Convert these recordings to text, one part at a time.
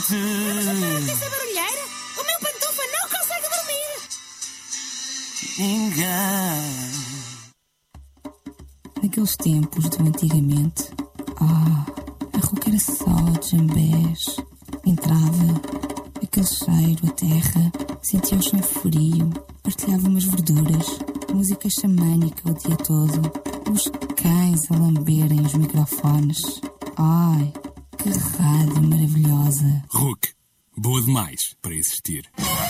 Mas a Hum. porta essa barulheira? O meu pantufa não consegue dormir. Engano. Naqueles tempos do antigamente, a rua era só de jambés. Entrava, aquele cheiro, a terra, sentia o chão frio, partilhava umas verduras, música xamânica o dia todo, os cães a lamberem os microfones. Ai, que rádio maravilhosa! Rook, boa demais para existir.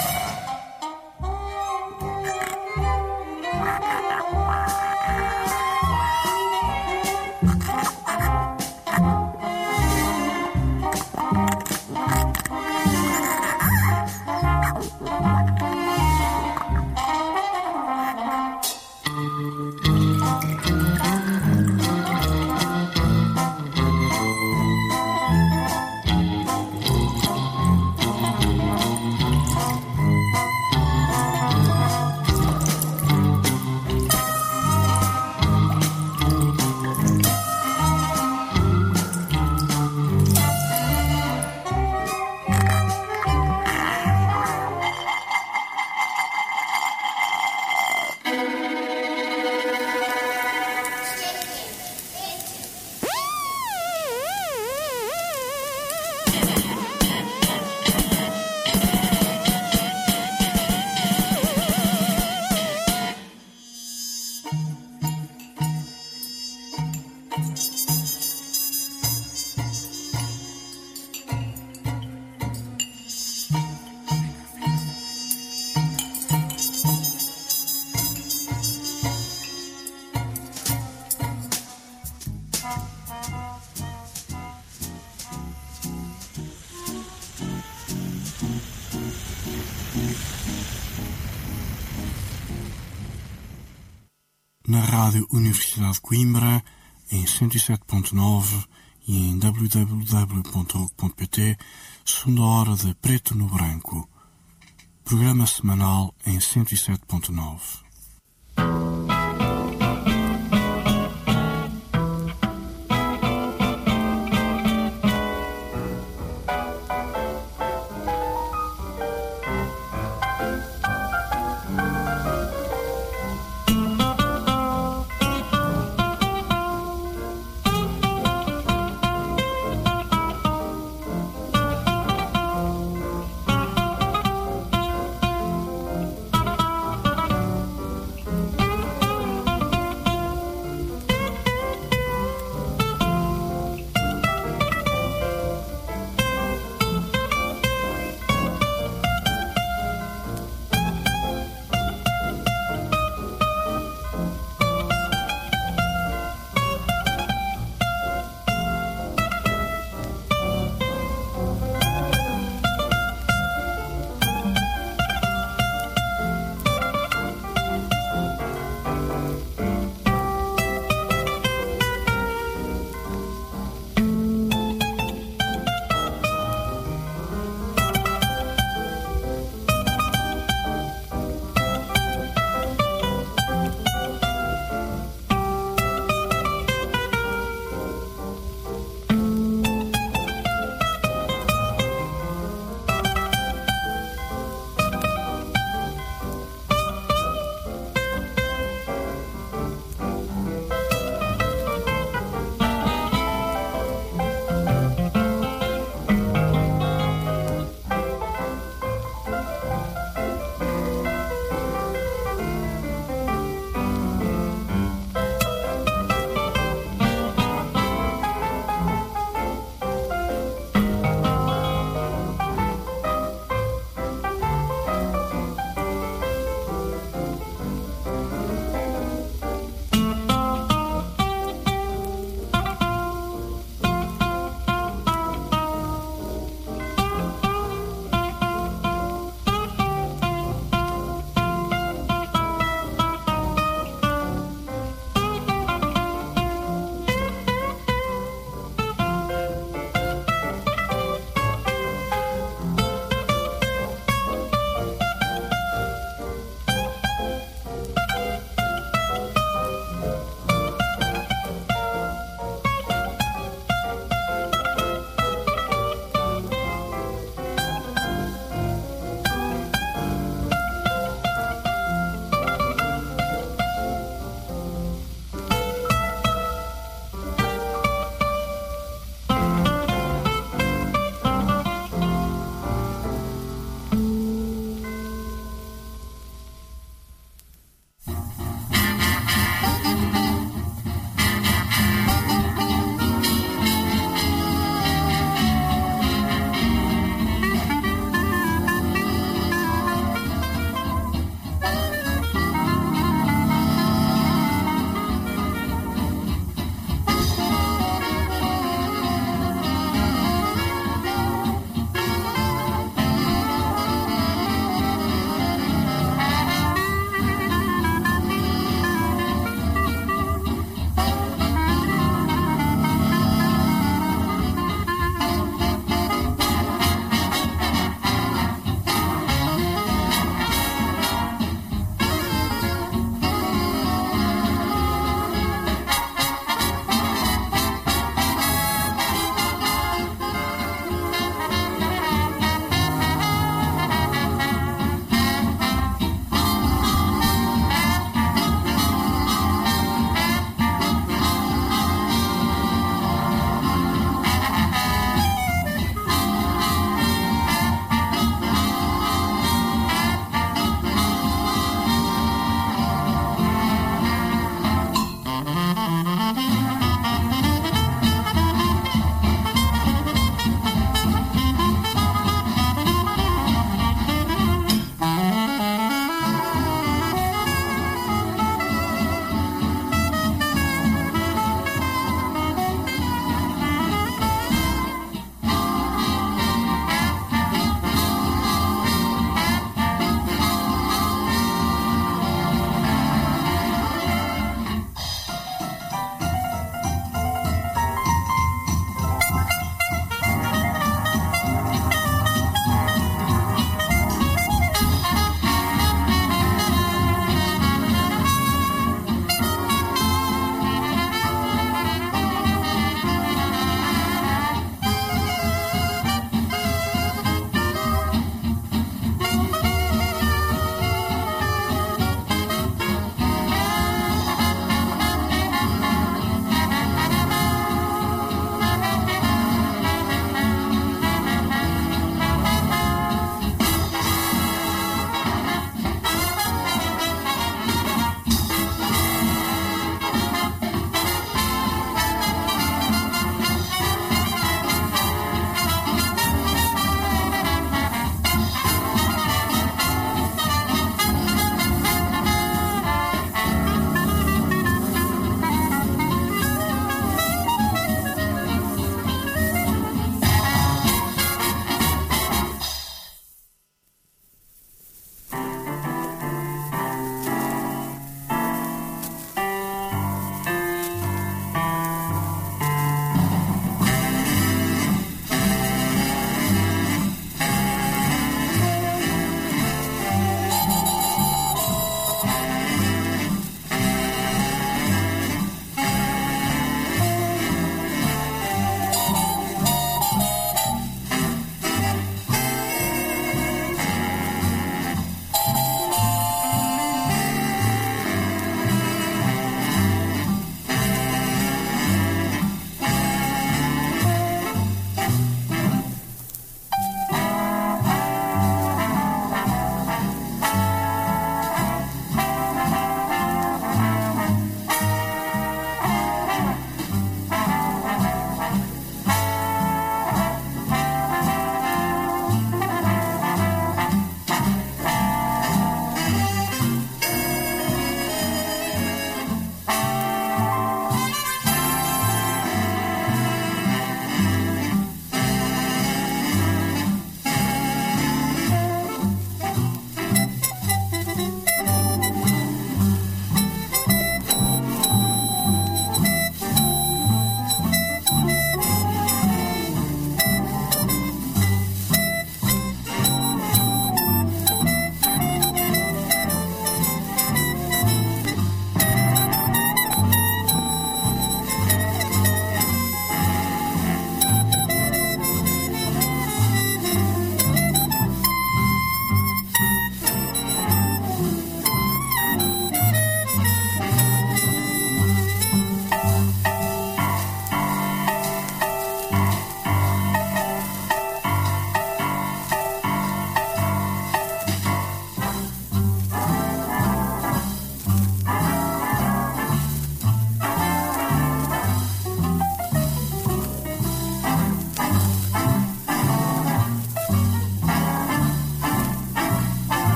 Na Rádio Universidade de Coimbra, em 107.9 e em www.rock.pt, segunda hora de Preto no Branco. Programa semanal em 107.9.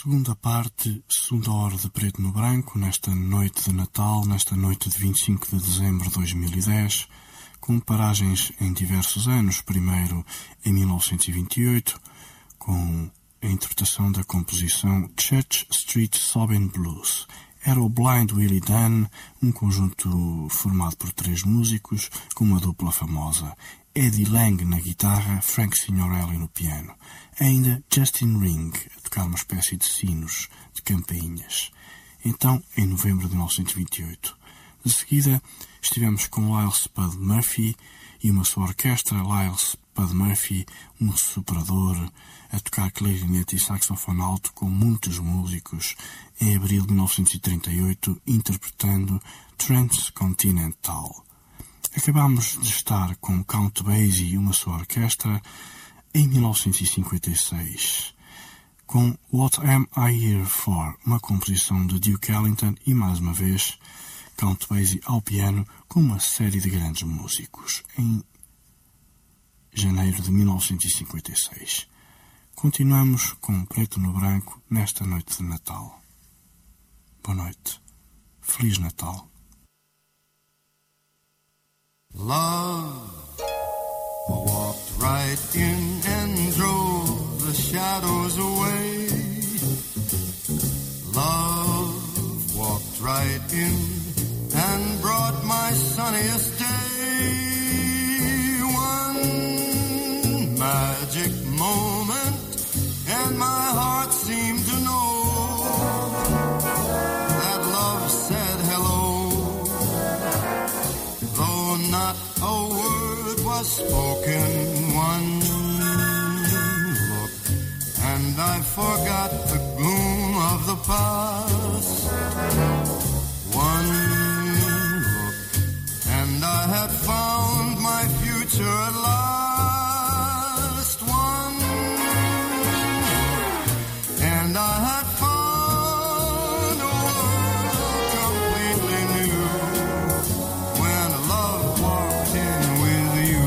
segunda parte, segunda hora de Preto no Branco, nesta noite de Natal, nesta noite de 25 de dezembro de 2010, com paragens em diversos anos, primeiro em 1928, com a interpretação da composição Church Street Sobbin' Blues. Era o Blind Willie Dunn, um conjunto formado por 3 músicos, com uma dupla famosa. Eddie Lang na guitarra, Frank Signorelli no piano. Ainda Justin Ring, a tocar uma espécie de sinos, de campainhas. Então, em novembro de 1928. De seguida, estivemos com Lyle Spud Murphy e uma sua orquestra, Lyle Spud Murphy, um soprador, a tocar clarinete e saxofone alto com muitos músicos, em abril de 1938, interpretando Transcontinental. Acabámos de estar com Count Basie e uma sua orquestra em 1956, com What Am I Here For, uma composição de Duke Ellington e, mais uma vez, Count Basie ao piano com uma série de grandes músicos, em janeiro de 1956. Continuamos com Preto no Branco nesta noite de Natal. Boa noite. Feliz Natal. Love walked right in and drove the shadows away. Love walked right in and brought my sunniest day. One magic moment and my heart seemed to know that love said hello. Though not a word was spoken, one look, and I forgot the gloom of the past. One look, and I had found my future at last. One look, and I had found a world completely new. When love walked in with you.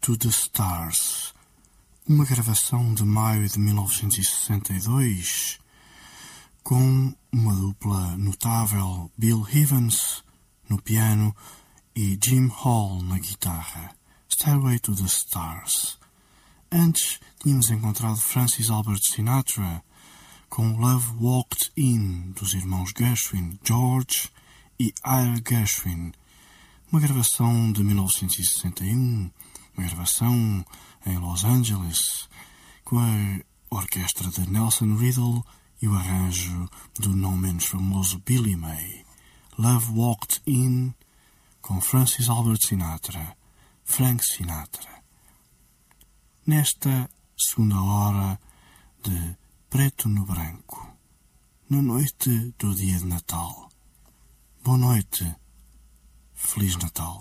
to the Stars, uma gravação de maio de 1962, com uma dupla notável, Bill Evans no piano e Jim Hall na guitarra, Stairway to the Stars. Antes tínhamos encontrado Francis Albert Sinatra com Love Walked In, dos irmãos Gershwin, George e Ira Gershwin, uma gravação de 1961, uma gravação em Los Angeles, com a orquestra de Nelson Riddle e o arranjo do não menos famoso Billy May. Love Walked In, com Francis Albert Sinatra, Frank Sinatra. Nesta segunda hora de Preto no Branco, na noite do dia de Natal. Boa noite, Feliz Natal.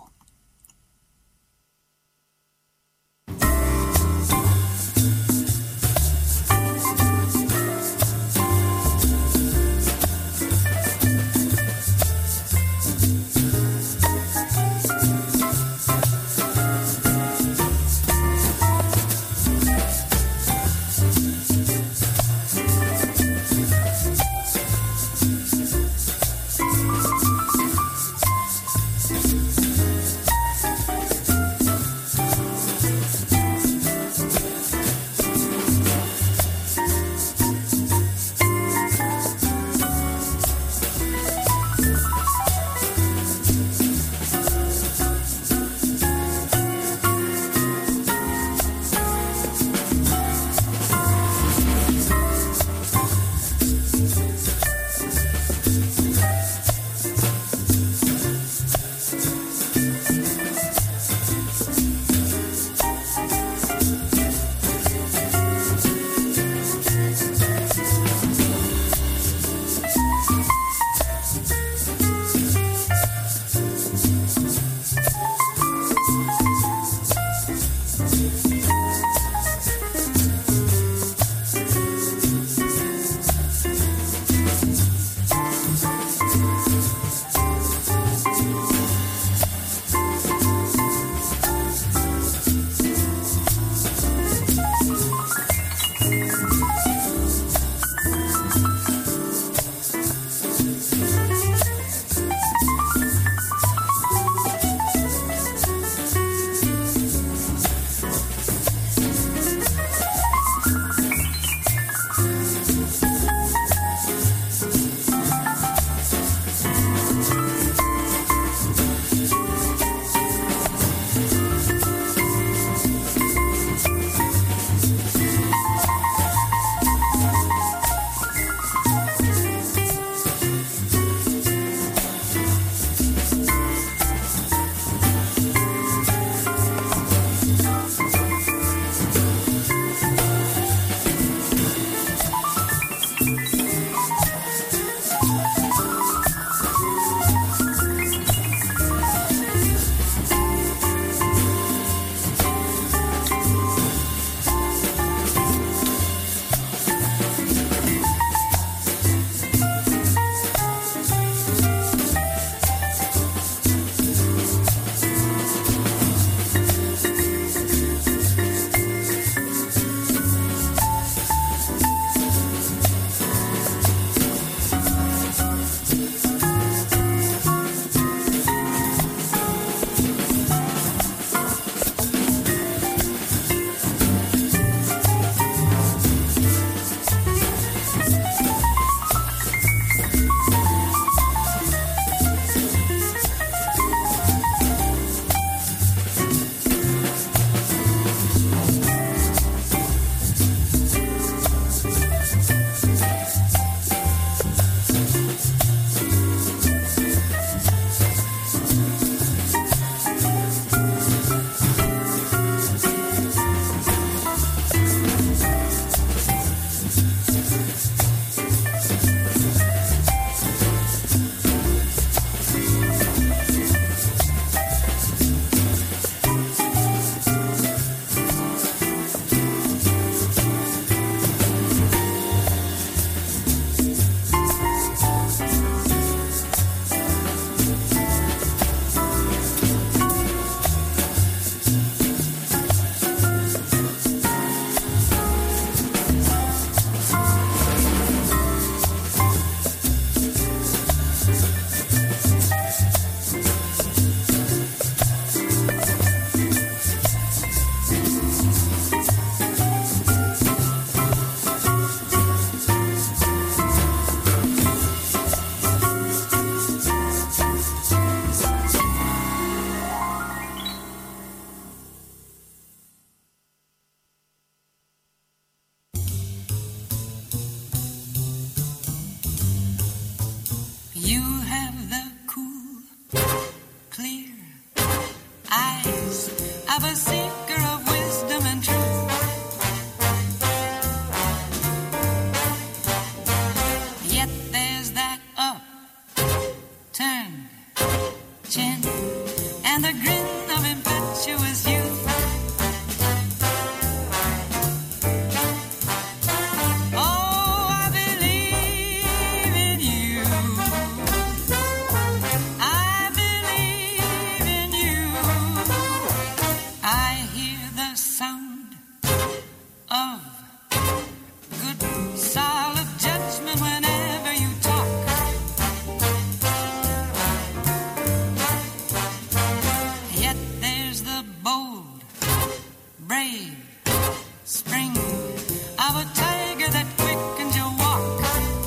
spring of a tiger that quickens your walk.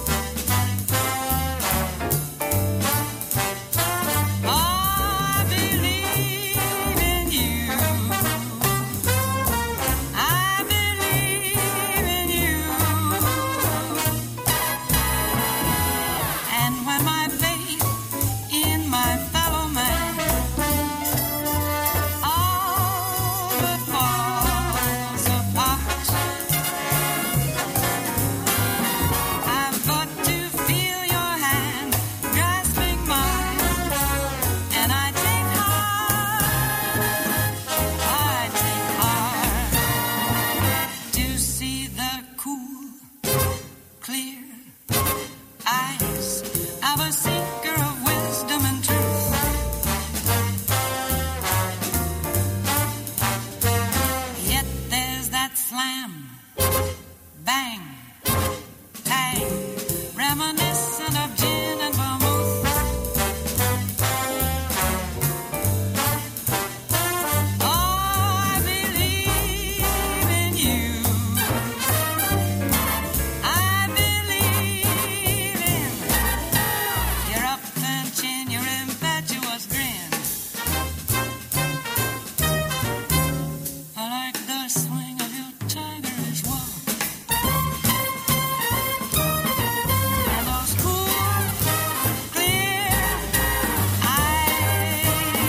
Oh, I believe in you. I believe in you. And when my faith in my fellow man all but falls apart, I've got to feel your hand grasping mine, and I take heart to see the cool, clear eyes of a seeker of wisdom and truth. Yet there's that slam, bang, tang, reminiscent of gin and vermouth. Oh, I believe in you. I believe in your upturned chin, your impetuous grin. I like the swing of your tigerish walk, and those cool, clear eyes.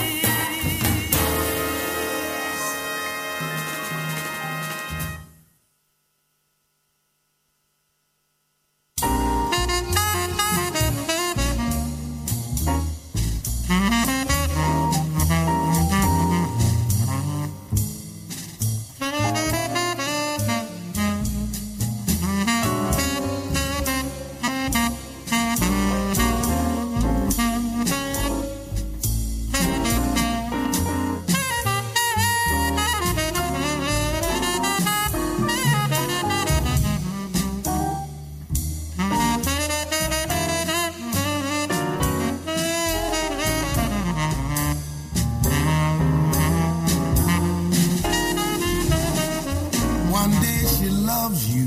One day she loves you,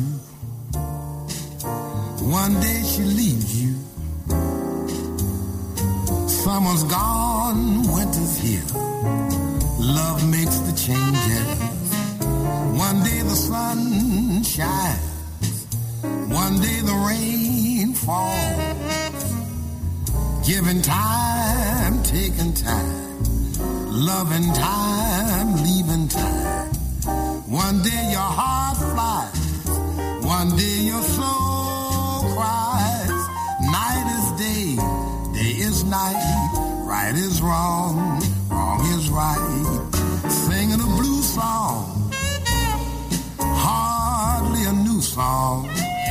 one day she leaves you. Summer's gone, winter's here. Love makes the changes. One day the sun shines, one day the rain falls. Giving time, taking time, loving time, leaving time. One day your heart flies, one day your soul cries. Night is day, day is night, right is wrong, wrong is right. Singing a blue song, hardly a new song.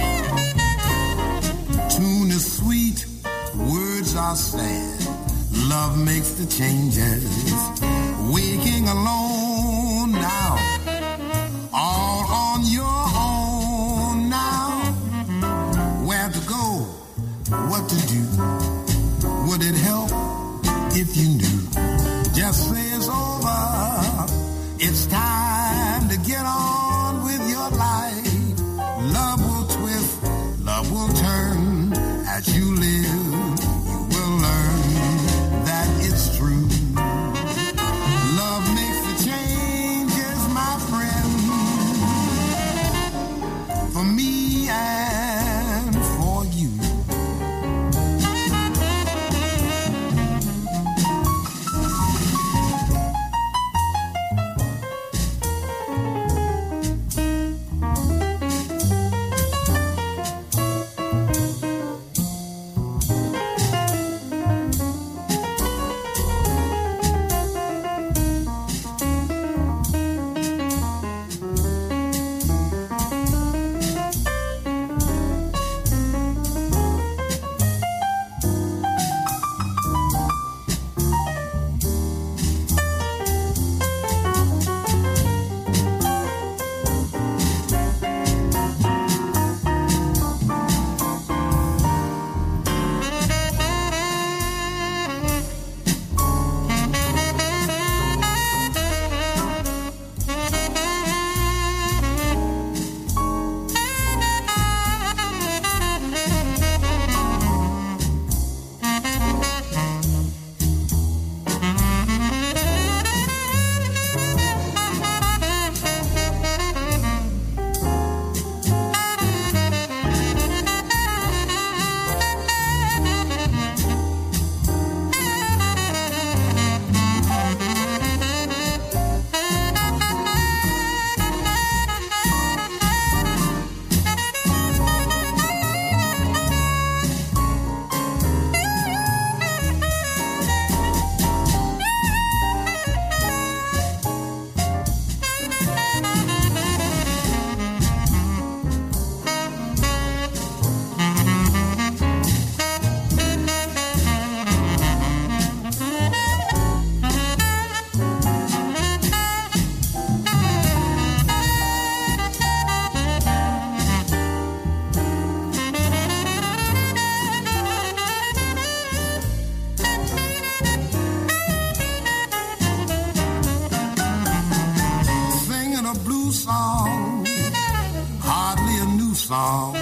Tune is sweet, words are sad. Love makes the changes. Waking alone now, all on your own now. Where to go, what to do? Would it help if you knew? Just say it's over. It's time to get on with your life. Love will twist, love will turn. As you live, you will learn that it's true. Love makes the change. song.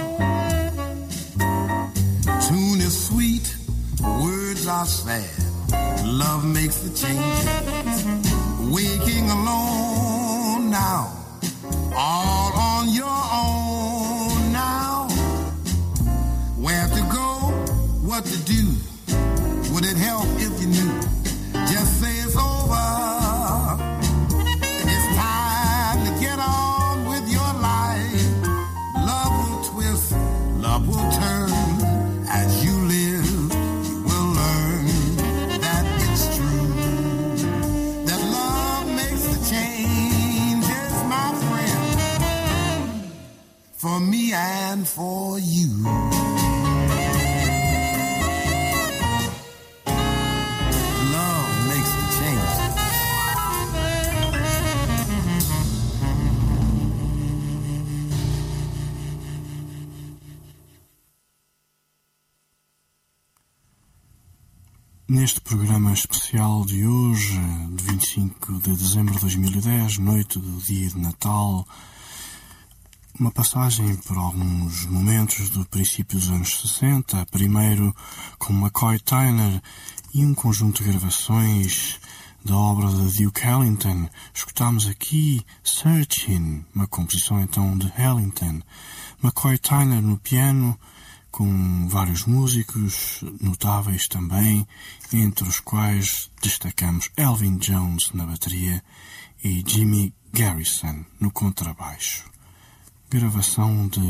Tune is sweet, words are sad. Love makes the changes. Waking alone now, all on your own now. Where to go, what to do? Would it help if you knew? Just say it's over. It's time to get on with your life. Love will twist, love will turn. As you live, you will learn that it's true. That love makes the changes, my friend, for me and for you. Neste programa especial de hoje, de 25 de dezembro de 2010, noite do dia de Natal, uma passagem por alguns momentos do princípio dos anos 60, primeiro com McCoy Tyner e um conjunto de gravações da obra de Duke Ellington. Escutámos aqui Searching, uma composição então de Ellington. McCoy Tyner no piano, com vários músicos notáveis também, entre os quais destacamos Elvin Jones na bateria e Jimmy Garrison no contrabaixo. Gravação de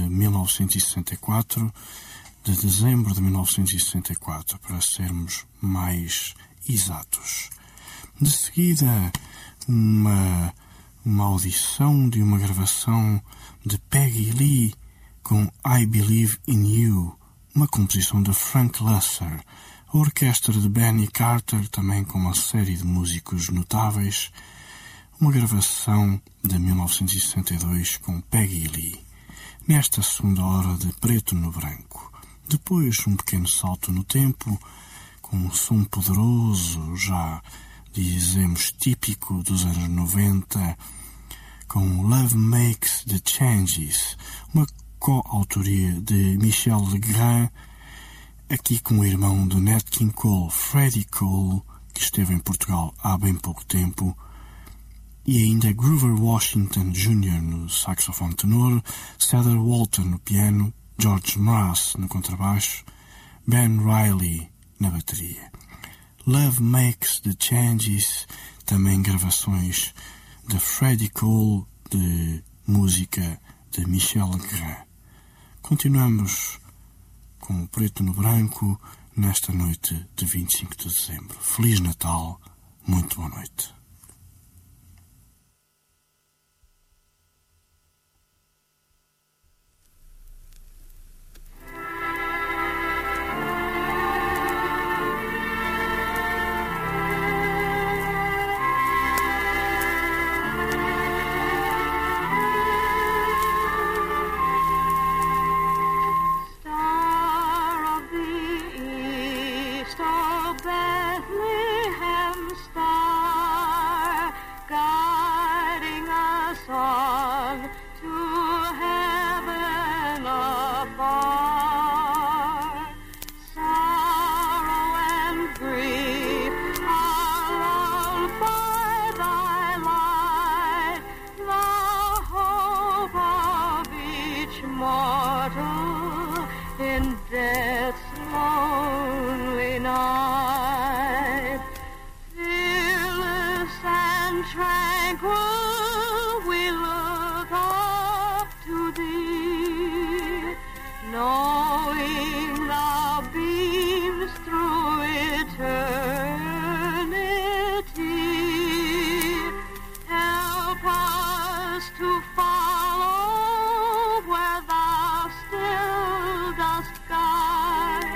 1964, de dezembro de 1964, para sermos mais exatos. De seguida, uma audição de uma gravação de Peggy Lee com I Believe in You, uma composição de Frank Loesser, a orquestra de Benny Carter, também com uma série de músicos notáveis, uma gravação de 1962 com Peggy Lee, nesta segunda hora de Preto no Branco. Depois um pequeno salto no tempo, com um som poderoso, já dizemos típico dos anos 90, com Love Makes the Changes, uma coautoria de Michel Legrand, aqui com o irmão de Nat King Cole, Freddie Cole, que esteve em Portugal há bem pouco tempo, e ainda Grover Washington Jr. no saxofone tenor, Cedar Walton no piano, George Mraz no contrabaixo, Ben Riley na bateria. Love Makes the Changes, também gravações de Freddie Cole, de música de Michel Legrand. Continuamos com o Preto no Branco nesta noite de 25 de dezembro. Feliz Natal, muito boa noite. In death's lonely night, fearless and tranquil, we look up to thee, knowing thou beams through eternity. Help us to follow where thou still dost guide.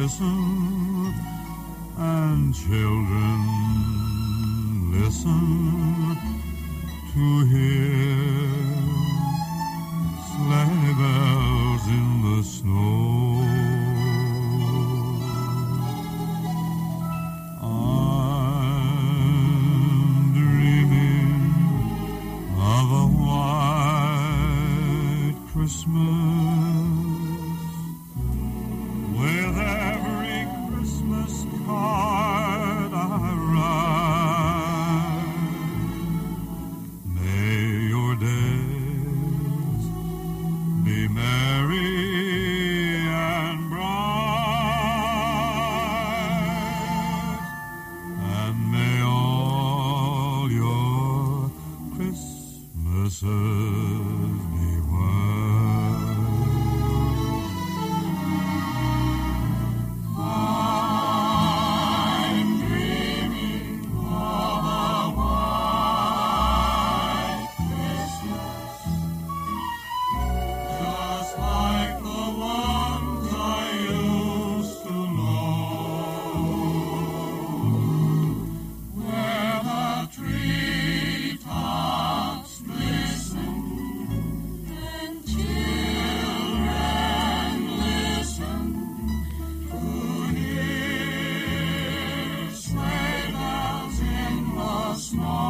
listen, and children listen to hear sleigh bells in the snow. I'm dreaming of a white Christmas, with every Christmas card I write. May your days be merry and bright, and may all your Christmases be white. I'm dreaming of a white Christmas, just like the ones I used to know, where the treetops glisten and children listen to hear sleigh bells in the snow.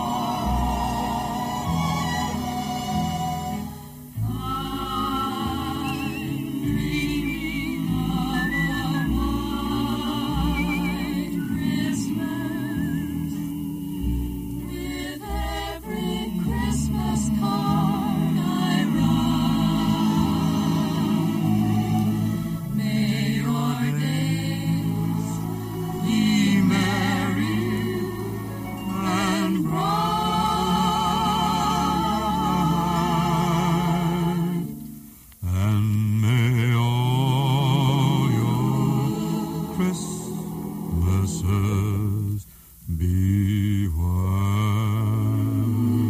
I'm dreaming of a white Christmas, with every Christmas card I write. May your days be merry and bright, and may all your Christmases be white.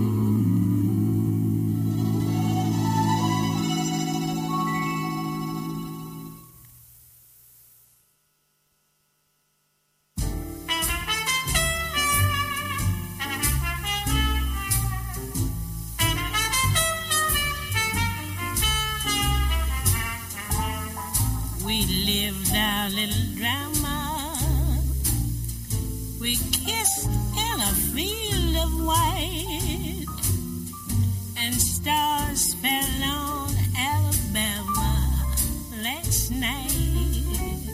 We lived our little drama. We kissed in a field of white, and stars fell on Alabama last night.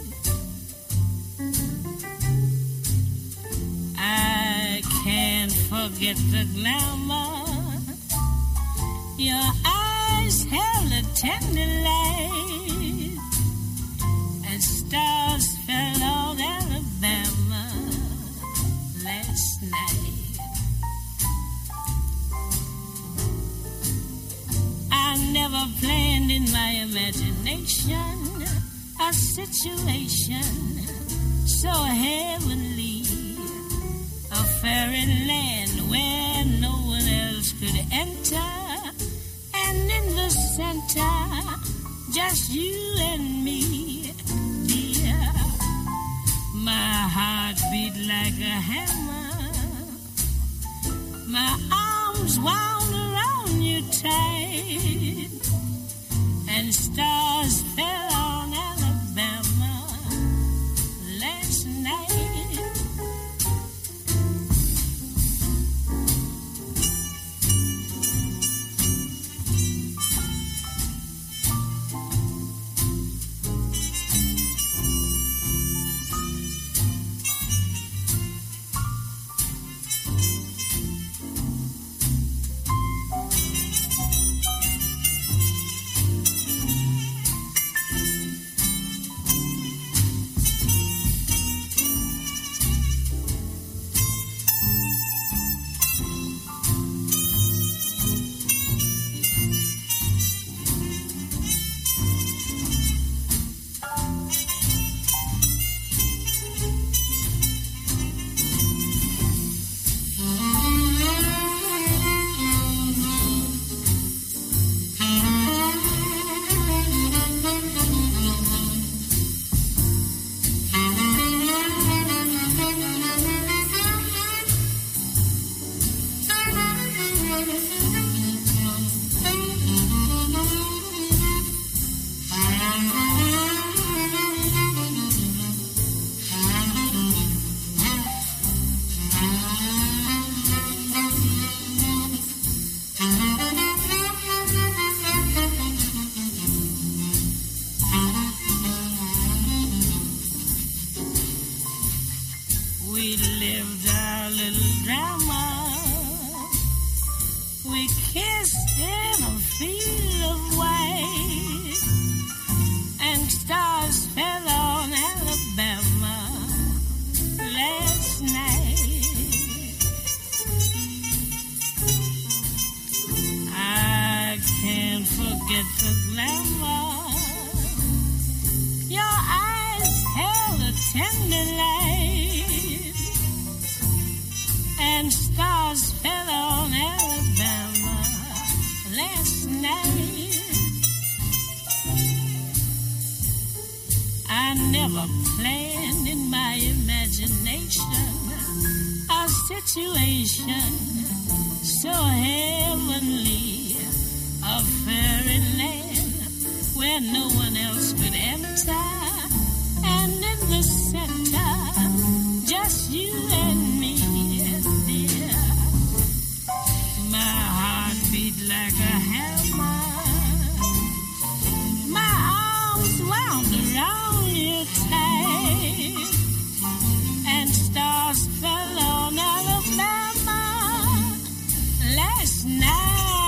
I can't forget the glamour. Your eyes held a tender light, and stars fell on Alabama last night. I never planned in my imagination a situation so heavenly, a fairyland where no one else could enter, and in the center, just you and me, dear. My heart beat like a hammer, my arms wound around you tight, and stars fell on Alabama last night. we lived our little drama. We kissed in a field of white, and stars fell on Alabama last night. I can't forget the glamour. Your eyes held a tender light, and stars fell on Alabama last night. I never planned in my imagination a situation so heavenly, a fairyland where no one else could enter, and in the center, just you and me, dear. My heart beat like a hammer, my arms wound around you tight, and stars fell on Alabama last night.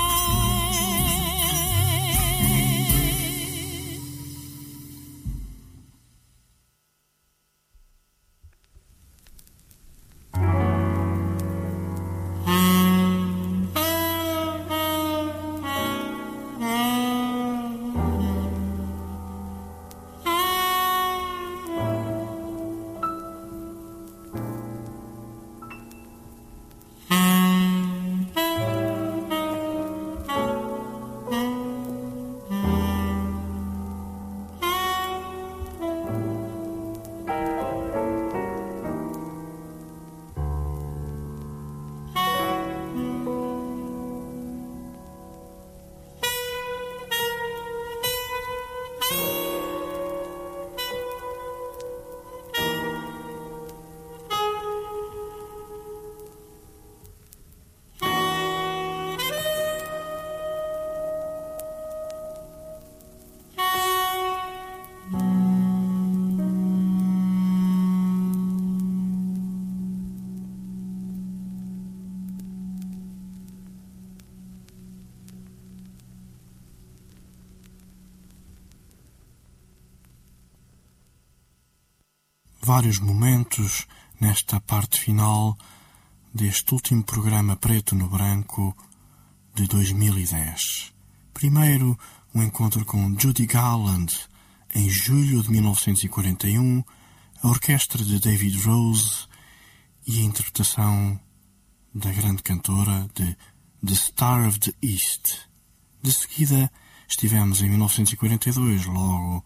Vários momentos nesta parte final deste último programa Preto no Branco de 2010. Primeiro, um encontro com Judy Garland em julho de 1941, a orquestra de David Rose e a interpretação da grande cantora de The Star of the East. De seguida, estivemos em 1942, logo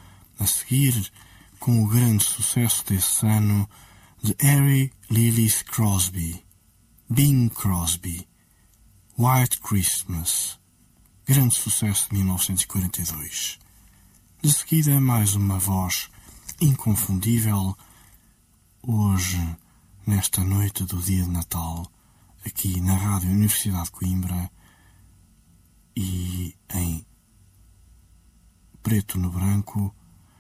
a seguir, com o grande sucesso desse ano de Harry Lillis Crosby, Bing Crosby, White Christmas, grande sucesso de 1942. De seguida, mais uma voz inconfundível, hoje, nesta noite do dia de Natal, aqui na Rádio Universidade de Coimbra e em Preto no Branco,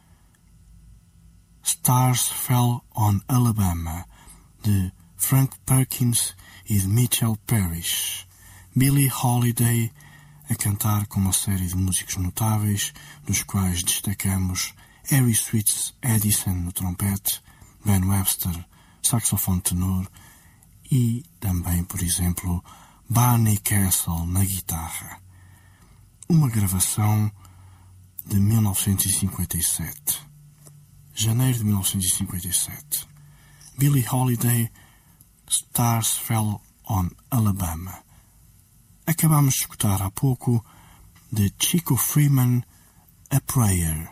Stars Fell on Alabama, de Frank Perkins e de Mitchell Parrish. Billie Holiday a cantar com uma série de músicos notáveis, dos quais destacamos Harry Sweets Edison no trompete, Ben Webster, saxofone tenor e também, por exemplo, Barney Castle na guitarra. Uma gravação de 1957. Janeiro de 1957. Billie Holiday, Stars Fell on Alabama. Acabamos de escutar há pouco de Chico Freeman, A Prayer.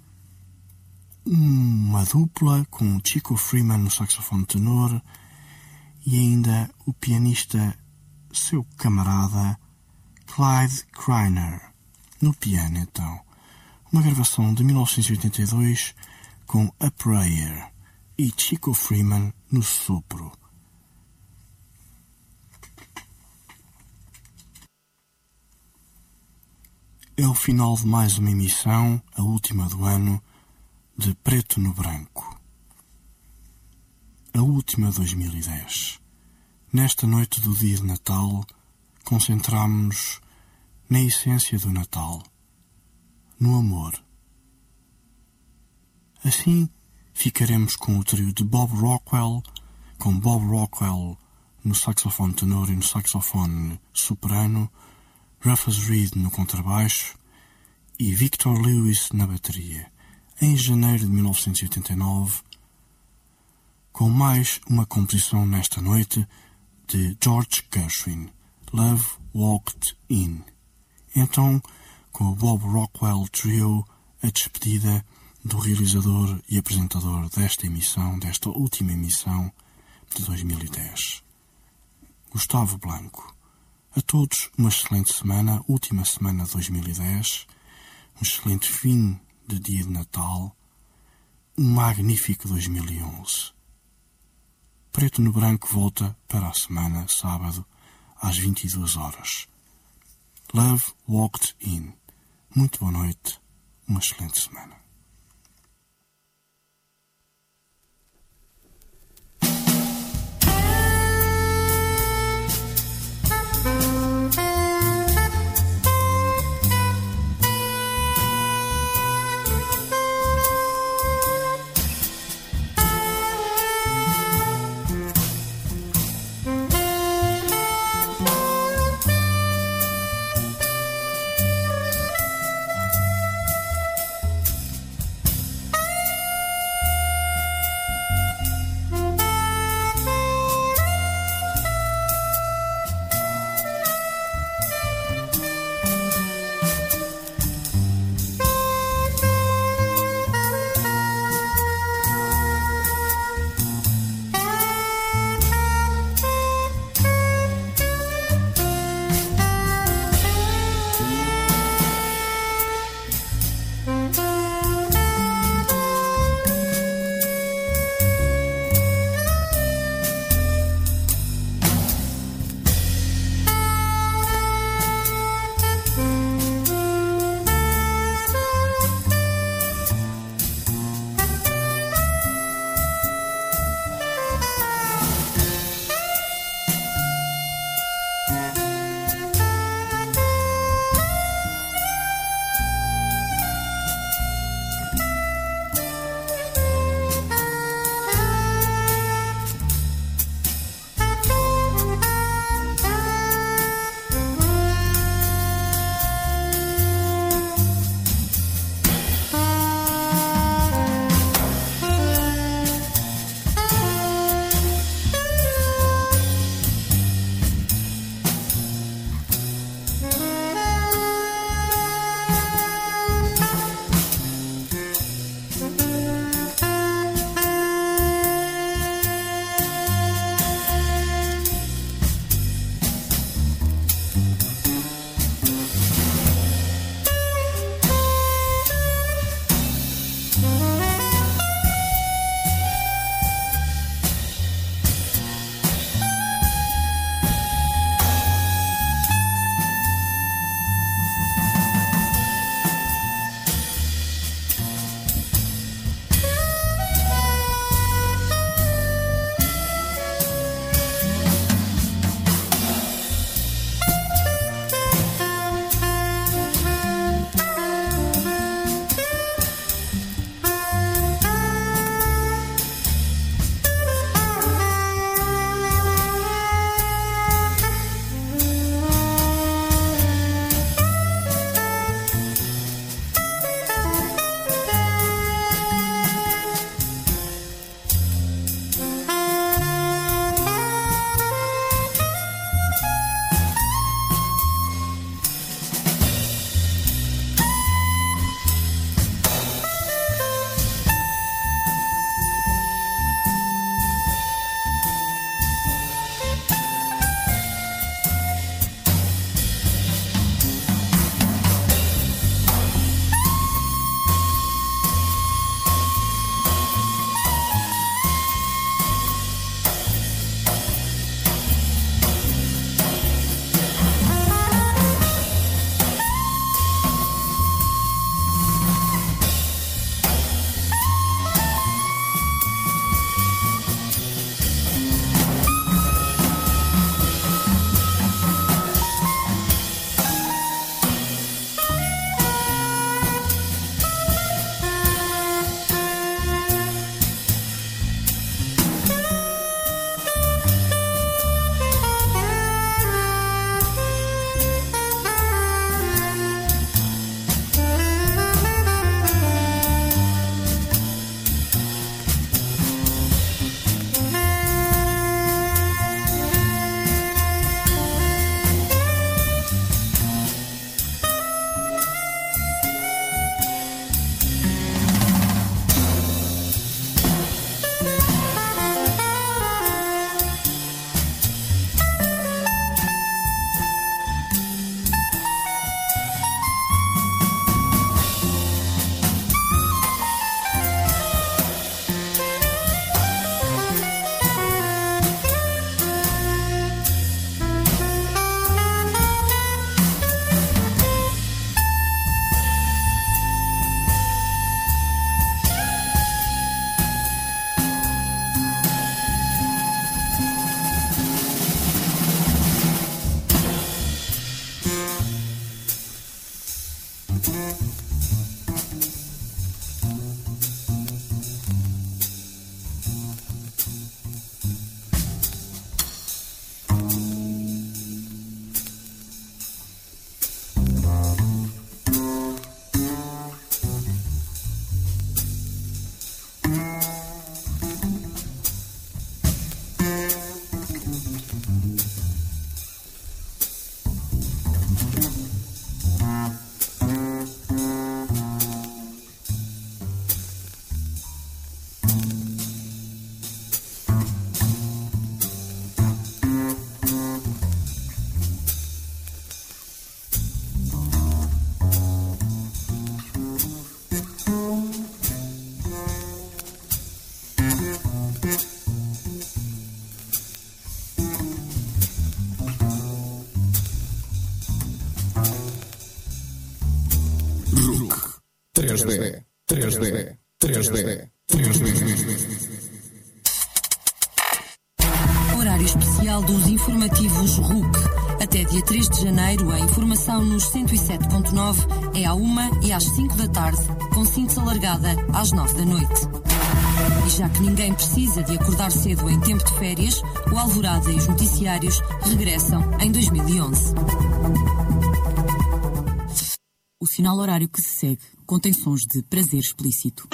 Uma dupla com Chico Freeman no saxofone tenor e ainda o pianista, seu camarada, Clyde Kreiner, no piano então. Uma gravação de 1982 com A Prayer e Chico Freeman no sopro. É o final de mais uma emissão, a última do ano, de Preto no Branco. a última 2010. Nesta noite do dia de Natal, concentramo-nos na essência do Natal, no amor. Assim, ficaremos com o trio de Bob Rockwell, com Bob Rockwell no saxofone tenor e no saxofone soprano, Rufus Reid no contrabaixo e Victor Lewis na bateria, em janeiro de 1989, com mais uma composição nesta noite de George Gershwin, Love Walked In. Então, com o Bob Rockwell Trio, a despedida do realizador e apresentador desta emissão, desta última emissão de 2010. Gustavo Blanco. A todos uma excelente semana, última semana de 2010, um excelente fim de dia de Natal, um magnífico 2011. Preto no Branco volta para a semana, sábado, às 22 horas. Love Walked In. Muito boa noite, uma excelente semana. 3D, 3D, 3D, 3D. Horário especial dos informativos RUC. Até dia 3 de janeiro, a informação nos 107.9 é à 1 e às 5 da tarde, com síntese alargada às 9 da noite. E já que ninguém precisa de acordar cedo em tempo de férias, o Alvorada e os noticiários regressam em 2011. O sinal horário que se segue contém sons de prazer explícito.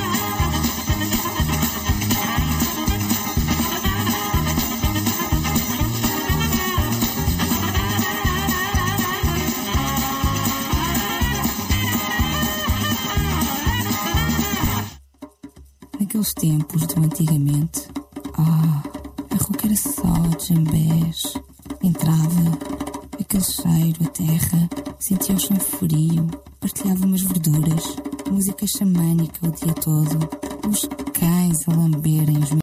Naqueles tempos do antigamente, a roupa era só de jambés. Entrava, aquele cheiro, a terra, sentia o chão frio, partilhava umas verduras, música xamânica o dia todo, os cães a lamberem os